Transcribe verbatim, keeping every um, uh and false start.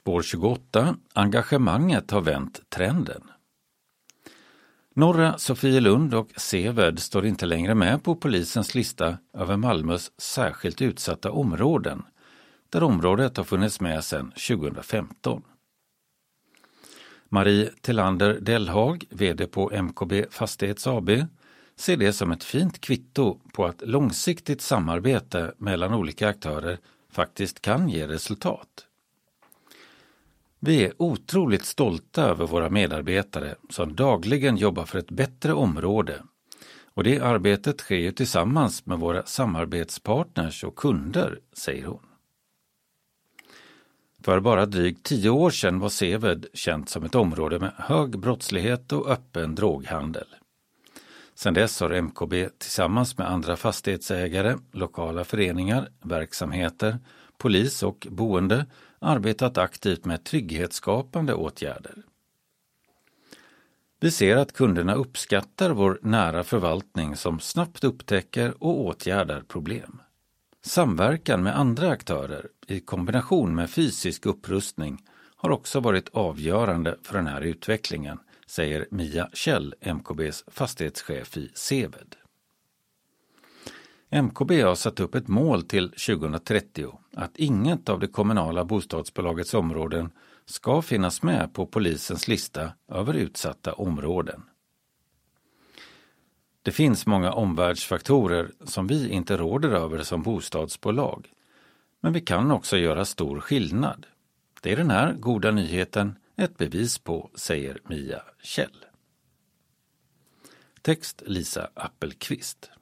Spår tjugoåtta. Engagemanget har vänt trenden. Norra Sofielund och Seved står inte längre med på polisens lista över Malmös särskilt utsatta områden, där området har funnits med sedan tjugohundrafemton. Marie Tillander Delhag, vd på M K B Fastighets A B, ser det som ett fint kvitto på att långsiktigt samarbete mellan olika aktörer faktiskt kan ge resultat. Vi är otroligt stolta över våra medarbetare som dagligen jobbar för ett bättre område, och det arbetet sker ju tillsammans med våra samarbetspartners och kunder, säger hon. För bara drygt tio år sedan var Seved känt som ett område med hög brottslighet och öppen droghandel. Sedan dess har M K B tillsammans med andra fastighetsägare, lokala föreningar, verksamheter, polis och boende arbetat aktivt med trygghetsskapande åtgärder. Vi ser att kunderna uppskattar vår nära förvaltning som snabbt upptäcker och åtgärdar problem. Samverkan med andra aktörer i kombination med fysisk upprustning har också varit avgörande för den här utvecklingen, säger Mia Kjell, M K B:s fastighetschef i Seved. M K B har satt upp ett mål till tjugohundratrettio att inget av det kommunala bostadsbolagets områden ska finnas med på polisens lista över utsatta områden. Det finns många omvärldsfaktorer som vi inte råder över som bostadsbolag, men vi kan också göra stor skillnad. Det är den här goda nyheten ett bevis på, säger Mia Kjell. Text Lisa Appelqvist.